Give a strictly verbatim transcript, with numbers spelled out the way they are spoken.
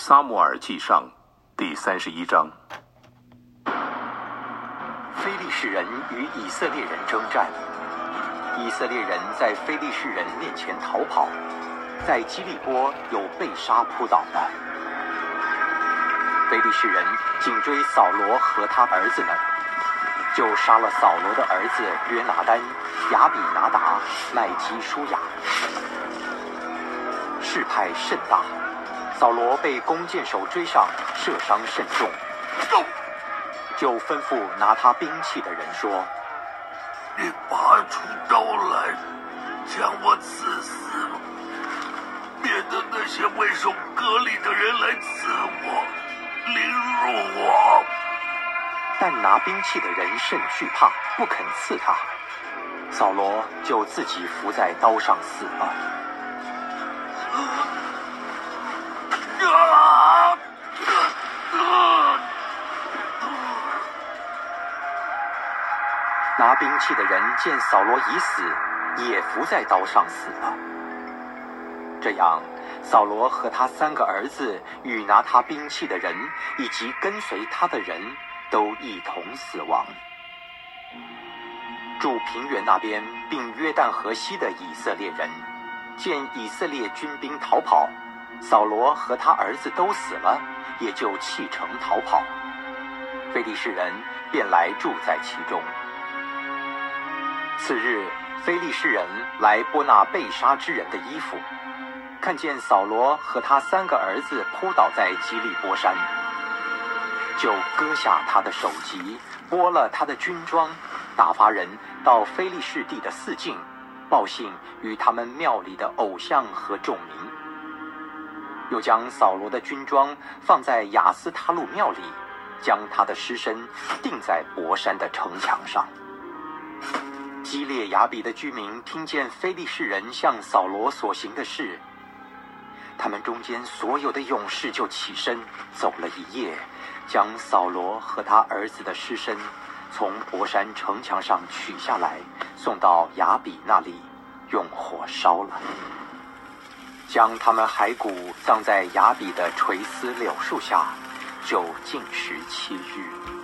撒母耳记上第三十一章。 非利士人与以色列人征战，以色列人在非利士人面前逃跑，在基利波有被杀扑倒的。非利士人紧追扫罗和他儿子们，就杀了扫罗的儿子约拿单、亚比拿达、麦基舒雅。事态甚大，扫罗被弓箭手追上，射伤甚重，就吩咐拿他兵器的人说：“ 你拔出刀来，将我刺死，免得那些为首割礼的人来刺我，凌辱我。” 但拿兵器的人甚惧怕，不肯刺他。扫罗就自己伏在刀上死了。拿兵器的人见扫罗已死，也伏在刀上死了。这样，扫罗和他三个儿子与拿他兵器的人，以及跟随他的人，都一同死亡。住平原那边并约旦河西的以色列人，见以色列军兵逃跑，扫罗和他儿子都死了，也就弃城逃跑。非利士人便来住在其中。次日，非利士人来拨那被杀之人的衣服，看见扫罗和他三个儿子扑倒在基利波山，就割下他的首级，剥了他的军装，打发人到非利士地的四境，报信与他们庙里的偶像和众民。又将扫罗的军装放在亚斯他路庙里，将他的尸身钉在伯山的城墙上。基列雅比的居民听见非利士人向扫罗所行的事，他们中间所有的勇士就起身走了一夜，将扫罗和他儿子的尸身从伯山城墙上取下来，送到雅比那里，用火烧了，将他们骸骨葬在雅比的垂丝柳树下，就禁食七日。